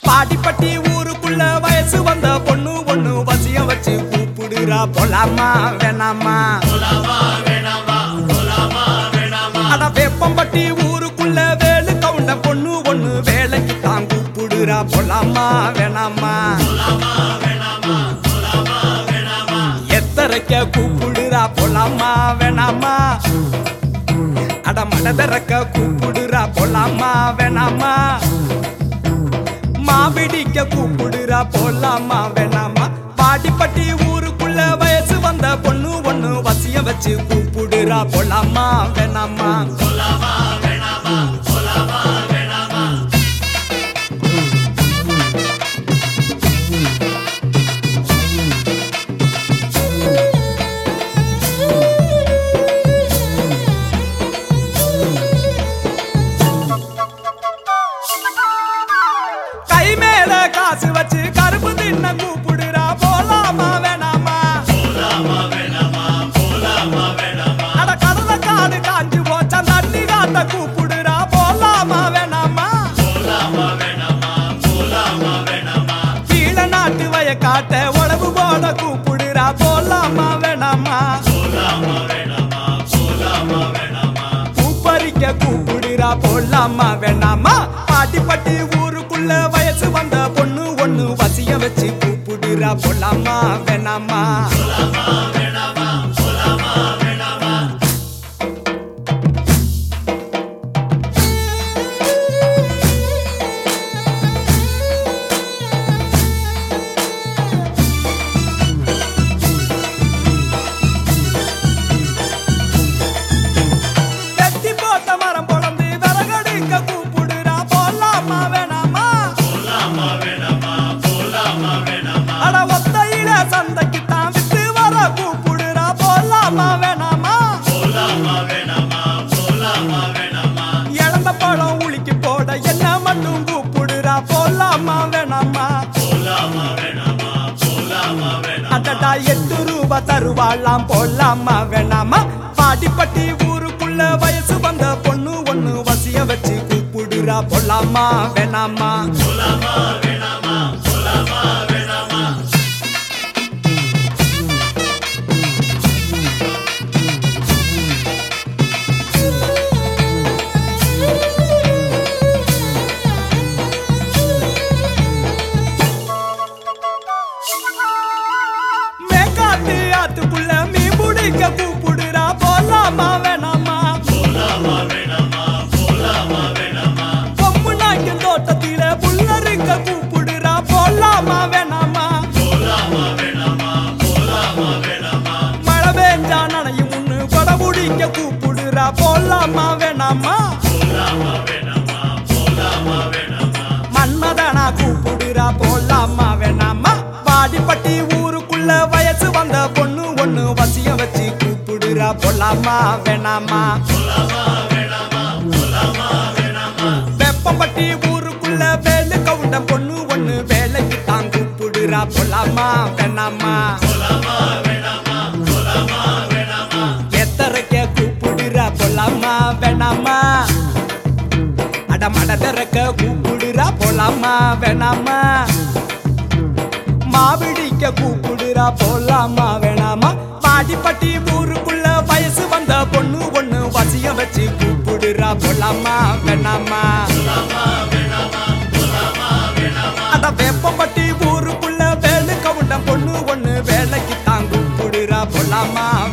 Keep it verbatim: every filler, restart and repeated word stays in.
பாடிப்பட்டி ஊருக்குள்ள வயசு வந்த பொண்ணு ஒண்ணு வசியம் வச்சு கூப்பிடுறா போலாமா வேணாமா அட வேப்பம்பட்டி ஊருக்குள்ள வேலு கவுண்ட பொண்ணு ஒண்ணு வேலைக்கு தான் கூப்பிடுறா போலாமா வேணாமா எத்தரைக்க கூப்பிடுறா போலாமா வேணாமா அட மடதரக்க கூப்பிடுறா போலாமா வேணாமா மாவிடிக்க கூப்பிடுறா போலாமா வேணாமா பாடிப்பட்டி ஊருக்குள்ள வயசு வந்த பொண்ணு ஒண்ணு வசியம் வச்சு கூப்பிடுறா போலாமா வேணாமா காசு வச்சு கருப்பு தின்ன கூப்பிடுறா போலாமா வேணாமா அட கடல காடு காஞ்சி போச்சா தண்ணி காட்ட கூப்பிடுறா போலாமா வேணாமா கீழ நாட்டு வய காட்ட உழவு போட கூப்பிடுறா போலாமா வேணாமா பூப்பறிக்க கூப்பிடுறா போலாமா வேணாமா பாட்டிப்பட்டி ஊருக்குள்ள வயசு வந்த பொண்ணு ஒண்ணு வசியம் வச்சு கூப்பிடுறா போலாமா வேணாமா வெட்டி போட்ட மரம் பொழந்து விறகடிக்க கூப்பிடுறா போலாமா வேணாமா அட ஒத்தையில சந்தைக்கு தான் விட்டு வர கூப்பிடுறா போலாமா வேணாமா இழந்த பழம் உளிக்கு போட என்ன மட்டும் கூப்பிடுறா போலாமா வேணாமா அடடா எட்டு ரூபா தருவாளாம் போலாமா வேணாமா பாடிப்பட்டி ஊருக்குள்ள வயசு வந்த பொண்ணு ஒண்ணு வசியம் வச்சு கூப்பிடுறா போலாமா வேணாமா மேக்காத்து ஆத்துக்குள்ள மீன் பிடிக்க கூப்பிடுறா போலாமா வேணாமா பொம்மு நாய்க்கு தோட்டத்தில புல்லரிக்க கூப்பிடுறா போலாமா வேணாமா மழை பெஞ்சா நனையும் முன்னு கொட பிடிக்க கூப்பிடுறா போலாமா வேணாமா மன்மதனா கூப்பிடுறா போலாமா வேணாமா பாடிப்பட்டி ஊருக்குள்ள வயசு வந்த பொண்ணு ஒண்ணு வசியம் வச்சு கூப்பிடுறா போலாமா வேணாமா வெப்பம்பட்டி ஊருக்குள்ள வேலு கவுண்ட பொண்ணு ஒண்ணு வேலைக்கு தான் கூப்பிடுறா போலாமா வேணாமா எத்தரைக்க கூப்பிடுறா போலாமா வேணாமா அட மடதரக்க கூப்பிடுறா போலாமா வேணாமா மாவிடிக்க கூப்பிடுறா போலாமா வேணாமா பாடிப்பட்டி ஊருக்குள்ள வயசு வந்த பொண்ணு ஒண்ணு வசியம் வச்சு கூப்பிடுறா போலாமா வேணாமா அட வேப்பம்பட்டி ஊருக்குள்ள வேலு கவுண்ட பொண்ணு ஒண்ணு வேலைக்கு தான் கூப்பிடுறா போலாமா